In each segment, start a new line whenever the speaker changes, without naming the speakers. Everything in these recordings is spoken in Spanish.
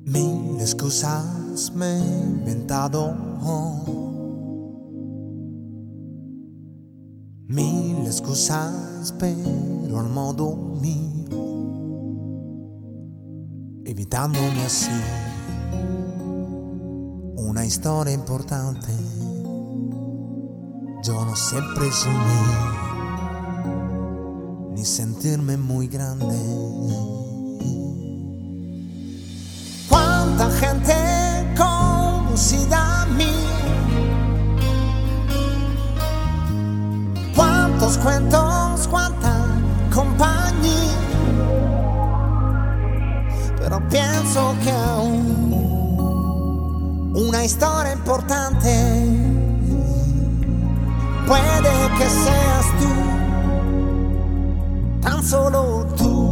Mil excusas me he inventado, mil excusas pero al modo mío, evitándome así una historia importante. Yo no sé presumir ni sentirme muy grande. Cuánta gente conocida a mí, cuántos cuentos, cuánta compañía, pero pienso que aún una historia importante puede que seas tú, tan solo tú.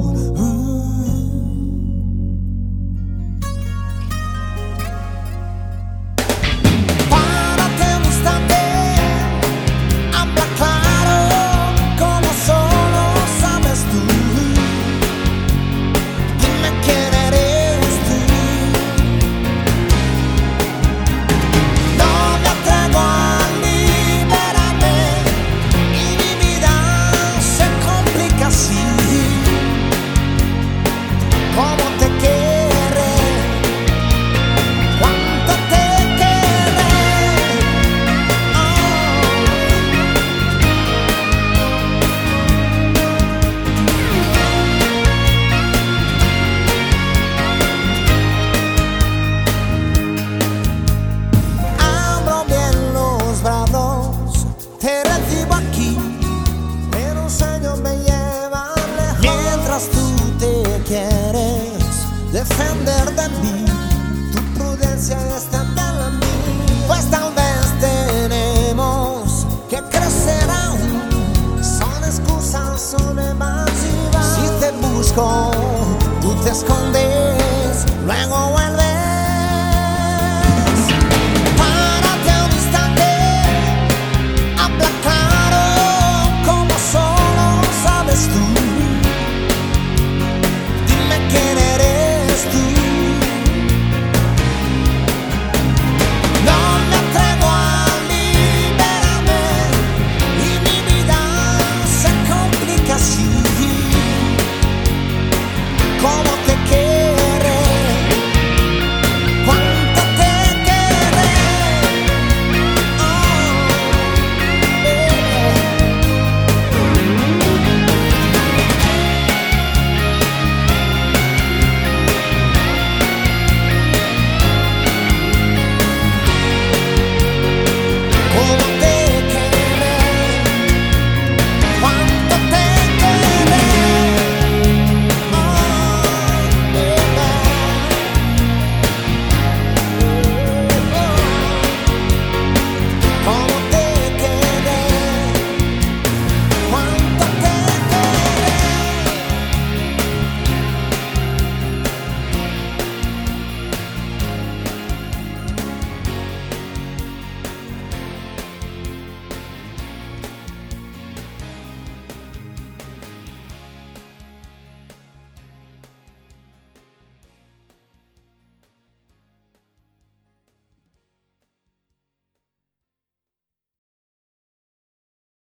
Quieres defender de mí, tu prudencia es también la mía. Pues tal vez tenemos que crecer aún. Son excusas, son evasivas. Si te busco, tú te escondes.